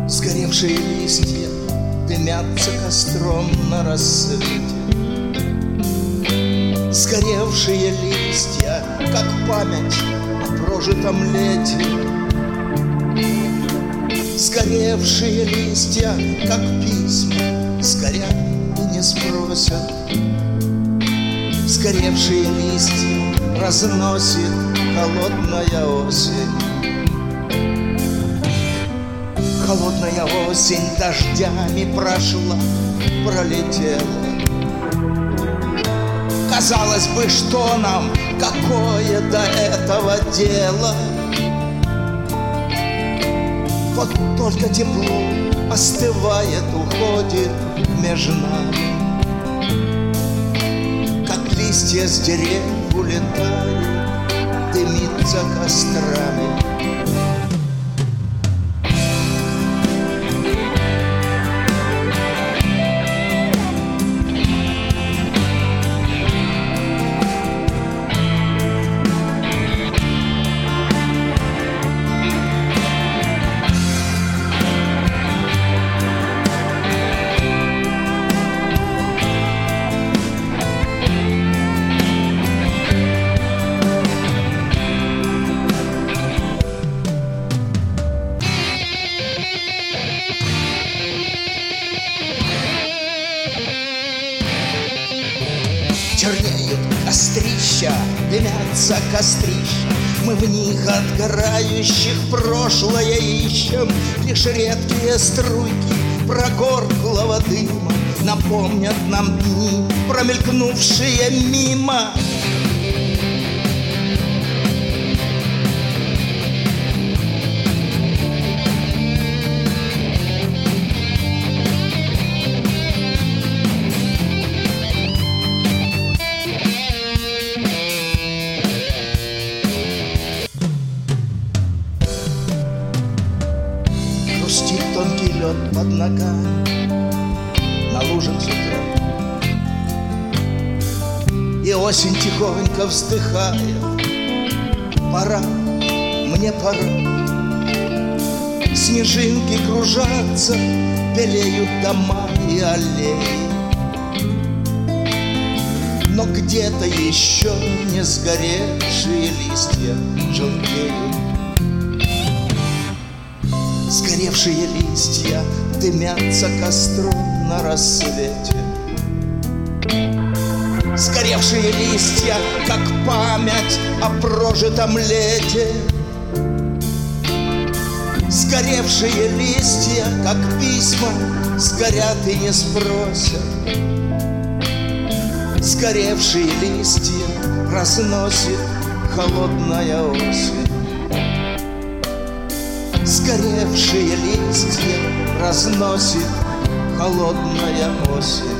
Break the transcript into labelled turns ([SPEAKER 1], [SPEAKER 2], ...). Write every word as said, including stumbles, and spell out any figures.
[SPEAKER 1] Сгоревшие листья дымятся костром на рассвете. Сгоревшие листья, как память о прожитом лете. Сгоревшие листья, как письма, сгорят и не спросят. Сгоревшие листья разносит холодная осень. Холодная осень дождями прошла, пролетела. Казалось бы, что нам, какое до этого дело? Вот только тепло остывает, уходит между нами. Как листья с дерев улетают, дымится кострами. Чернеют кострища, дымятся кострища. Мы в них отгорающих прошлое ищем. Лишь редкие струйки прогорклого дыма напомнят нам дни, промелькнувшие мимо. Хрустит тонкий лед под ногами на лужах с утра. И осень тихонько вздыхает: пора, мне пора. Снежинки кружатся, белеют дома и аллеи. Но где-то еще не сгоревшие листья желтеют. Сгоревшие листья дымятся костром на рассвете. Сгоревшие листья, как память о прожитом лете. Сгоревшие листья, как письма, сгорят и не спросят. Сгоревшие листья разносит холодная осень. Сгоревшие листья разносит холодная осень.